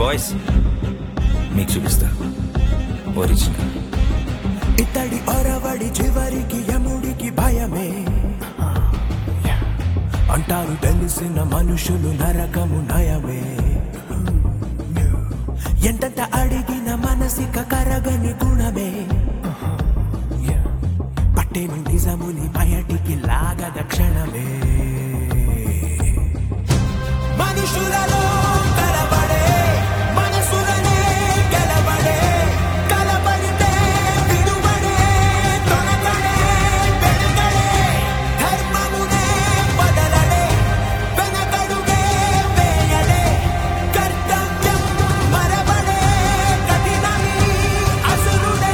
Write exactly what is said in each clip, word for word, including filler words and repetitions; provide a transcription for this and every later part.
Boys మీకు చూపిస్తా original. ఇతడి ఒరవడి చివరికి యముడికి భయమే అంటారు తెలిసిన మనుషులు నరకము నయమే. ఎంతంత అడిగిన మనసిక కరగని గుణమే పట్టేను నిజముని బయటికి లాగద క్షణమే. మనుషులలో కలబడే మనసులనే గెలబడే కలబడితే విడువడే తొలగడే వెనకడే ధర్మమునే బదలడే వెనకడుగే వేయడే కర్తవ్యం మరబడే కఠినమి అసురుడే.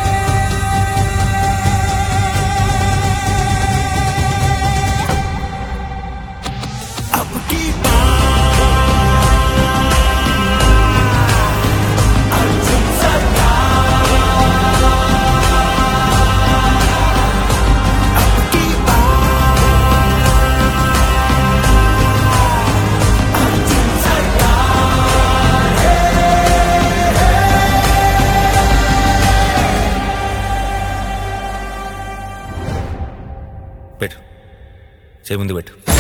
अब की పెట్టు చేయి ముందు పెట్టు.